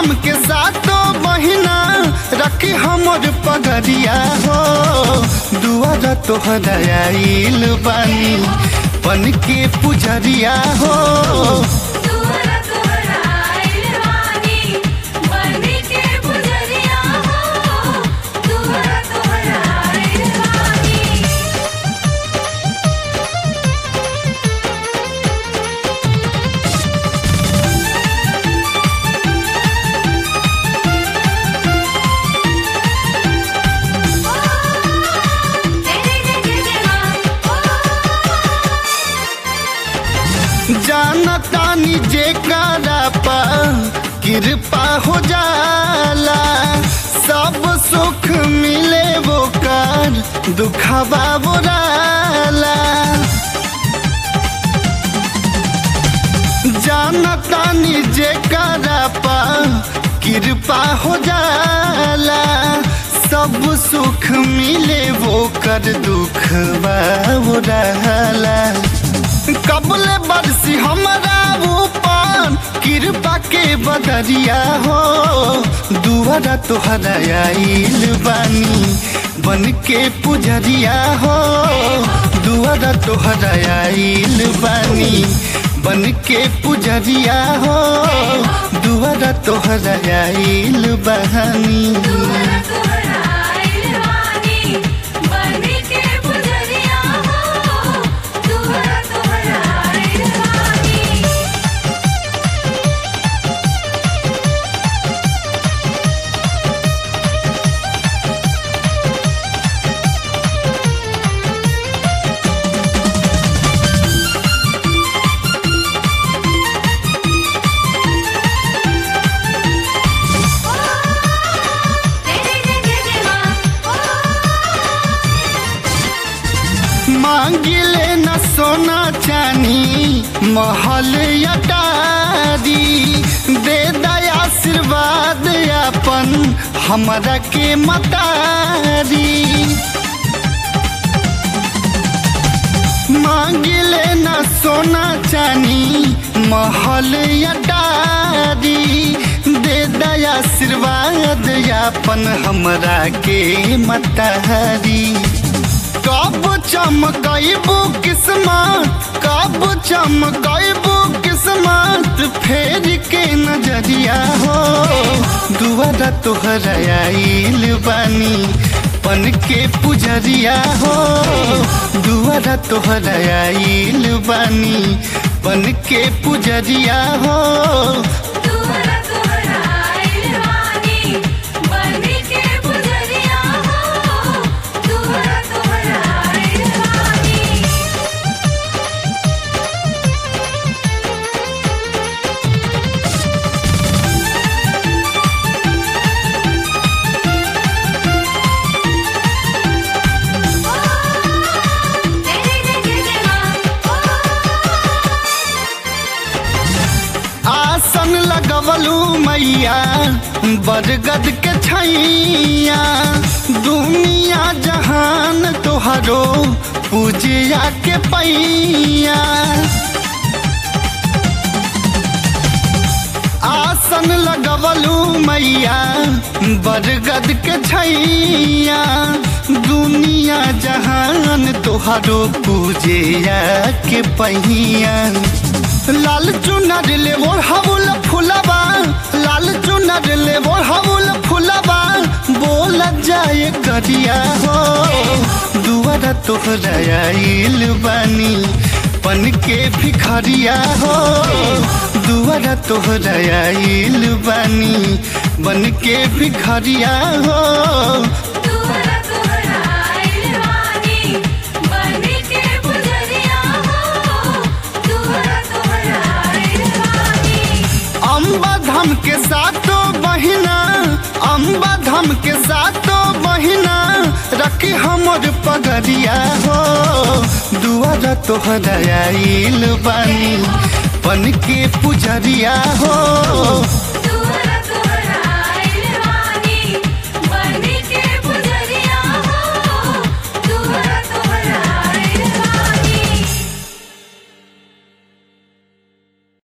धाम के सातो बहिना रखी हमर पगरिया हो। दुआरा तोहरा आइल बानी बन के पुजरिया हो। दुआरा तोहरा आइल बानी बन के पुजरिया हो। दुआरा तोहरा आइल बानी। जानतानी जेकरा पा कृपा हो जाला सब सुख मिले वो कर दुखवा बोराला। जानतानी जेकरा पा कृपा हो जाला सब सुख मिले वो कर दुखवा बोराला। कबले बरसी हमारा ऊपर कृपा के बदरिया हो। दुआरा तोहरा आइल बानी बन के पुजरिया हो। दुआरा तोहरा आइल बानी बन के पुजरिया हो। दुआरा तोहरा आइल बानी। दुआरा तोहरा आइल बानी बन के पुजरिया हो। दुआरा तोहरा आइल बानी। मांगिले न सोना चानी महल अटारी दे दया आशीर्वाद अपन हमरा के मतारी। मांगिले न सोना चानी महल अटारी दे दया आशीर्वाद अपन हमरा के मतारी। कब चमकैबू किस्मत कब चमकैबू किस्मत फेर के नजरिया हो। दुआरा तोहरा आइल बानी बन के पुजरिया हो। दुआरा तोहरा आइल बानी बन के पुजरिया हो। दुआरा तोहरा आइल बानी बन के पुजरिया हो। दुआरा तोहरा आइल बानी। आसन लगवलू मैया बरगद के छैया दुनिया जहान तोहरो पूजिया के पैया। आसन लगवलू मैया बरगद के छैया दुनिया जहान तोहरो पूजिया के पैया। लाल चुनर ले मोर हवुल फुलबा लाल चुनर ले मोर हवुल फुलबा बोल जाए करिया हो। दुआरा तोहरा आइल बानी बन के भिखरिया हो। दुआरा तोहरा आइल बानी बन के भिखरिया हो। दुआरा तोहरा आइल बानी बन के पुजरिया हो। दुआरा तोहरा आइल बानी। अम्बा धाम के सातो बहिना अम्बा धाम के सातो बहिना रखी हमर पगरिया हो। दुआरा तोहरा आइल बानी बन के पुजरिया हो।